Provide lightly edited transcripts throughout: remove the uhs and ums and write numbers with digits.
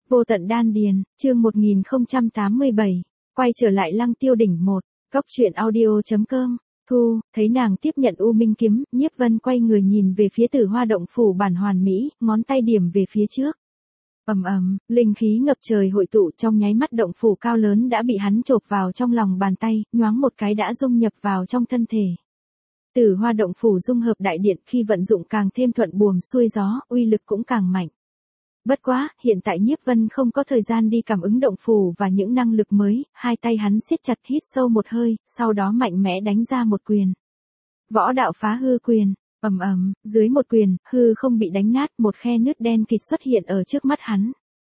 Vô tận đan điền, chương 1087, quay trở lại Lăng Tiêu Đỉnh 1, góc truyện audio.com, Thu, thấy nàng tiếp nhận U Minh kiếm, Nhiếp Vân quay người nhìn về phía Tử Hoa động phủ bản hoàn mỹ, ngón tay điểm về phía trước. Linh khí ngập trời hội tụ trong nháy mắt động phủ cao lớn đã bị hắn chộp vào trong lòng bàn tay, nhoáng một cái đã dung nhập vào trong thân thể. Tử Hoa động phủ dung hợp đại điện khi vận dụng càng thêm thuận buồm xuôi gió, uy lực cũng càng mạnh. Bất quá, hiện tại Nhiếp Vân không có thời gian đi cảm ứng động phủ và những năng lực mới, hai tay hắn siết chặt hít sâu một hơi, sau đó mạnh mẽ đánh ra một quyền. Võ đạo phá hư quyền, dưới một quyền, hư không bị đánh nát, một khe nứt đen kịt xuất hiện ở trước mắt hắn.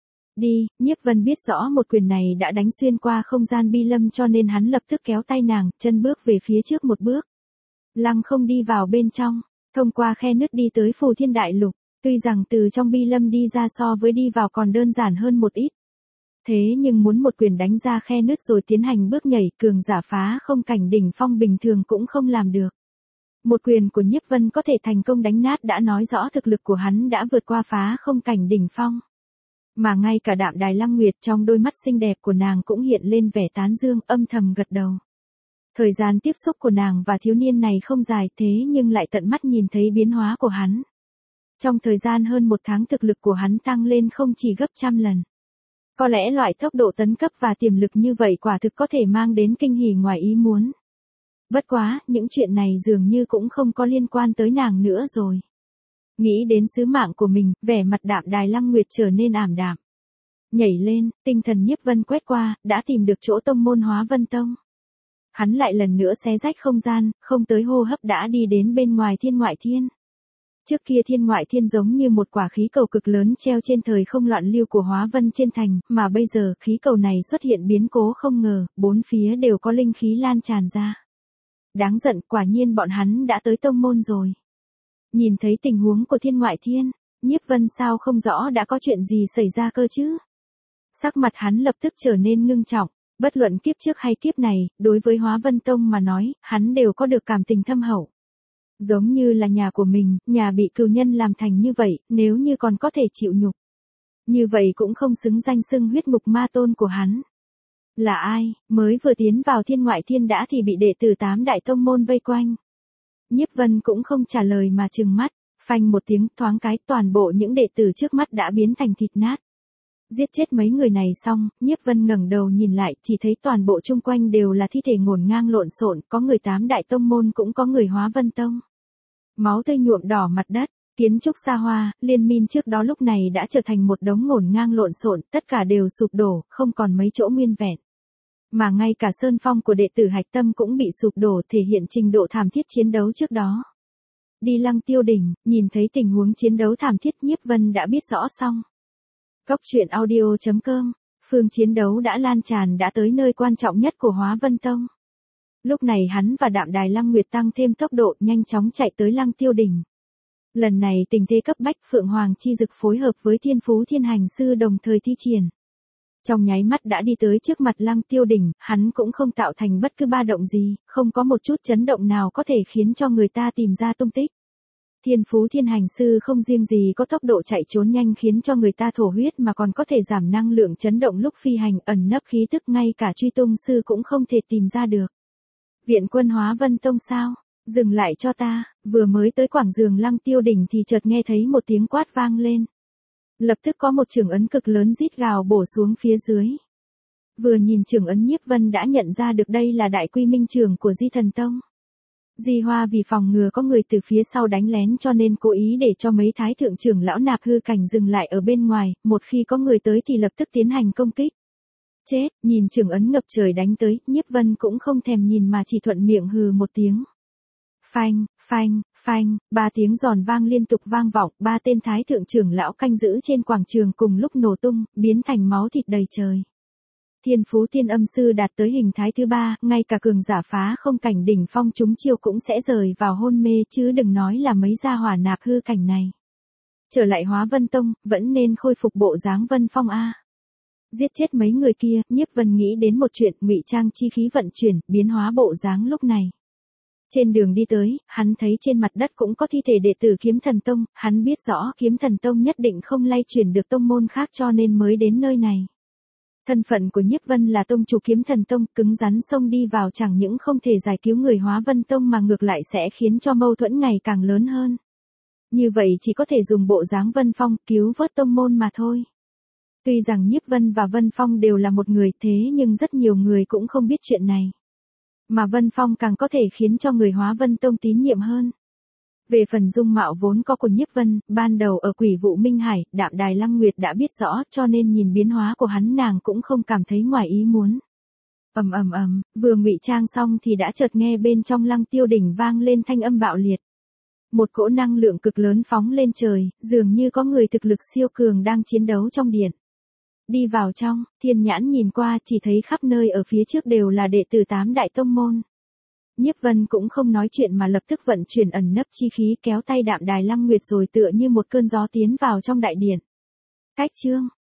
Đi, Nhiếp Vân biết rõ một quyền này đã đánh xuyên qua không gian bi lâm cho nên hắn lập tức kéo tay nàng, chân bước về phía trước một bước. Lăng không đi vào bên trong, thông qua khe nứt đi tới Phù Thiên Đại Lục. Tuy rằng từ trong bi lâm đi ra so với đi vào còn đơn giản hơn một ít. Thế nhưng muốn một quyền đánh ra khe nứt rồi tiến hành bước nhảy cường giả phá không cảnh đỉnh phong bình thường cũng không làm được. Một quyền của Nhiếp Vân có thể thành công đánh nát đã nói rõ thực lực của hắn đã vượt qua phá không cảnh đỉnh phong. Mà ngay cả Đạm Đài Lăng Nguyệt trong đôi mắt xinh đẹp của nàng cũng hiện lên vẻ tán dương, âm thầm gật đầu. Thời gian tiếp xúc của nàng và thiếu niên này không dài thế nhưng lại tận mắt nhìn thấy biến hóa của hắn. Trong thời gian hơn một tháng thực lực của hắn tăng lên không chỉ gấp trăm lần. Có lẽ loại tốc độ tấn cấp và tiềm lực như vậy quả thực có thể mang đến kinh hỉ ngoài ý muốn. Bất quá, những chuyện này dường như cũng không có liên quan tới nàng nữa rồi. Nghĩ đến sứ mạng của mình, vẻ mặt Đạm Đài Lăng Nguyệt trở nên ảm đạm. Nhảy lên, tinh thần Nhiếp Vân quét qua, đã tìm được chỗ tông môn Hóa Vân Tông. Hắn lại lần nữa xé rách không gian, không tới hô hấp đã đi đến bên ngoài Thiên Ngoại Thiên. Trước kia Thiên Ngoại Thiên giống như một quả khí cầu cực lớn treo trên thời không loạn lưu của Hóa Vân trên thành, mà bây giờ khí cầu này xuất hiện biến cố không ngờ, bốn phía đều có linh khí lan tràn ra. Đáng giận, quả nhiên bọn hắn đã tới tông môn rồi. Nhìn thấy tình huống của Thiên Ngoại Thiên, Nhiếp Vân sao không rõ đã có chuyện gì xảy ra cơ chứ? Sắc mặt hắn lập tức trở nên ngưng trọng, bất luận kiếp trước hay kiếp này, đối với Hóa Vân Tông mà nói, hắn đều có được cảm tình thâm hậu. Giống như là nhà của mình, nhà bị cừu nhân làm thành như vậy, nếu như còn có thể chịu nhục. Như vậy cũng không xứng danh xưng huyết ngục ma tôn của hắn. Là ai, mới vừa tiến vào Thiên Ngoại Thiên đã thì bị đệ tử 8 đại tông môn vây quanh. Nhiếp Vân cũng không trả lời mà trừng mắt, phanh một tiếng thoáng cái toàn bộ những đệ tử trước mắt đã biến thành thịt nát. Giết chết mấy người này xong, Nhiếp Vân ngẩng đầu nhìn lại, chỉ thấy toàn bộ chung quanh đều là thi thể ngổn ngang lộn xộn, có người 8 đại tông môn cũng có người Hóa Vân Tông. Máu tươi nhuộm đỏ mặt đất, kiến trúc xa hoa, liên minh trước đó lúc này đã trở thành một đống ngổn ngang lộn xộn, tất cả đều sụp đổ, không còn mấy chỗ nguyên vẹn. Mà ngay cả sơn phong của đệ tử Hạch Tâm cũng bị sụp đổ, thể hiện trình độ thảm thiết chiến đấu trước đó. Đi Lăng Tiêu Đỉnh, nhìn thấy tình huống chiến đấu thảm thiết Nhiếp Vân đã biết rõ xong. Góc truyện audio.com, phương chiến đấu đã lan tràn đã tới nơi quan trọng nhất của Hóa Vân Tông. Lúc này hắn và Đạm Đài Lăng Nguyệt tăng thêm tốc độ nhanh chóng chạy tới Lăng Tiêu Đỉnh. Lần này tình thế cấp bách Phượng Hoàng Chi Dực phối hợp với Thiên Phú Thiên Hành Sư đồng thời thi triển. Trong nháy mắt đã đi tới trước mặt Lăng Tiêu Đỉnh, hắn cũng không tạo thành bất cứ ba động gì, không có một chút chấn động nào có thể khiến cho người ta tìm ra tung tích. Thiên Phú Thiên Hành Sư không riêng gì có tốc độ chạy trốn nhanh khiến cho người ta thổ huyết mà còn có thể giảm năng lượng chấn động lúc phi hành, ẩn nấp khí tức ngay cả truy tung sư cũng không thể tìm ra được. Viện quân Hóa Vân Tông sao? Dừng lại cho ta, vừa mới tới quảng giường Lăng Tiêu Đỉnh thì chợt nghe thấy một tiếng quát vang lên. Lập tức có một chưởng ấn cực lớn rít gào bổ xuống phía dưới. Vừa nhìn chưởng ấn Nhiếp Vân đã nhận ra được đây là Đại Quy Minh chưởng của Di Thần Tông. Di Hoa vì phòng ngừa có người từ phía sau đánh lén cho nên cố ý để cho mấy thái thượng trưởng lão nạp hư cảnh dừng lại ở bên ngoài, một khi có người tới thì lập tức tiến hành công kích. Chết, nhìn chưởng ấn ngập trời đánh tới, Nhiếp Vân cũng không thèm nhìn mà chỉ thuận miệng hừ một tiếng. Phanh, phanh, phanh, 3 tiếng giòn vang liên tục vang vọng, 3 tên thái thượng trưởng lão canh giữ trên quảng trường cùng lúc nổ tung, biến thành máu thịt đầy trời. Thiên Phú Thiên Âm Sư đạt tới hình thái thứ 3, ngay cả cường giả phá không cảnh đỉnh phong chúng chiêu cũng sẽ rời vào hôn mê chứ đừng nói là mấy gia hỏa nạp hư cảnh này. Trở lại Hóa Vân Tông, vẫn nên khôi phục bộ dáng Vân Phong a. Giết chết mấy người kia, Nhiếp Vân nghĩ đến một chuyện, ngụy trang chi khí vận chuyển, biến hóa bộ dáng lúc này. Trên đường đi tới, hắn thấy trên mặt đất cũng có thi thể đệ tử Kiếm Thần Tông, hắn biết rõ Kiếm Thần Tông nhất định không lay chuyển được tông môn khác cho nên mới đến nơi này. Thân phận của Nhiếp Vân là tông chủ Kiếm Thần Tông, cứng rắn xông đi vào chẳng những không thể giải cứu người Hóa Vân Tông mà ngược lại sẽ khiến cho mâu thuẫn ngày càng lớn hơn. Như vậy chỉ có thể dùng bộ dáng Vân Phong cứu vớt tông môn mà thôi. Tuy rằng Nhiếp Vân và Vân Phong đều là một người thế nhưng rất nhiều người cũng không biết chuyện này. Mà Vân Phong càng có thể khiến cho người Hóa Vân Tông tín nhiệm hơn. Về phần dung mạo vốn có của Nhiếp Vân, ban đầu ở Quỷ Vụ Minh Hải, Đạm Đài Lăng Nguyệt đã biết rõ cho nên nhìn biến hóa của hắn nàng cũng không cảm thấy ngoài ý muốn. Vừa ngụy trang xong thì đã chợt nghe bên trong Lăng Tiêu Đỉnh vang lên thanh âm bạo liệt. Một cỗ năng lượng cực lớn phóng lên trời, dường như có người thực lực siêu cường đang chiến đấu trong điện. Đi vào trong, Thiên Nhãn nhìn qua chỉ thấy khắp nơi ở phía trước đều là đệ tử 8 đại tông môn. Nhiếp Vân cũng không nói chuyện mà lập tức vận chuyển ẩn nấp chi khí kéo tay Đạm Đài Lăng Nguyệt rồi tựa như một cơn gió tiến vào trong đại điện. Cách chương